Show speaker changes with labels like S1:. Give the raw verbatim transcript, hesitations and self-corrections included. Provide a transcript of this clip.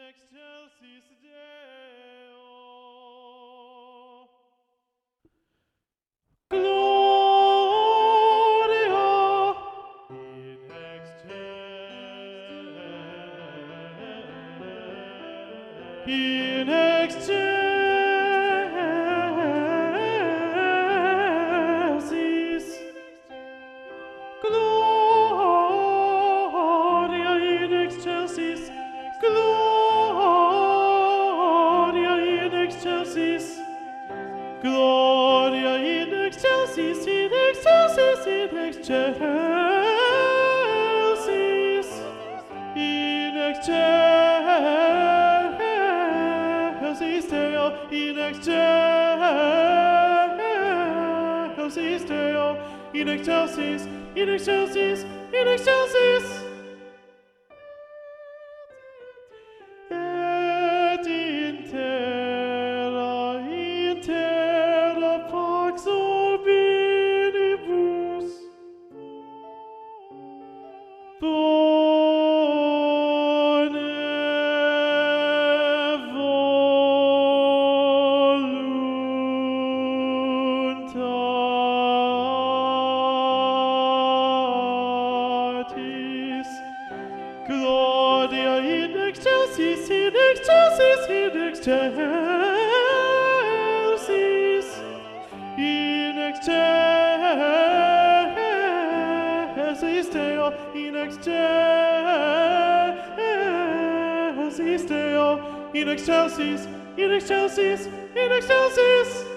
S1: excelsis Deo. Gloria in excelsis. In excelsis. Gloria in excelsis. Gloria in excelsis. Gloria in excelsis, in excelsis, in excelsis. In excelsis Deo, in excelsis Deo, in excelsis, in excelsis, in excelsis. Et in terra, in terra pax omnibus. Bone voluntatis. Gloria in excelsis, in excelsis, in excelsis. In excelsis Deo, in excelsis Deo, in excelsis, in excelsis, in excelsis.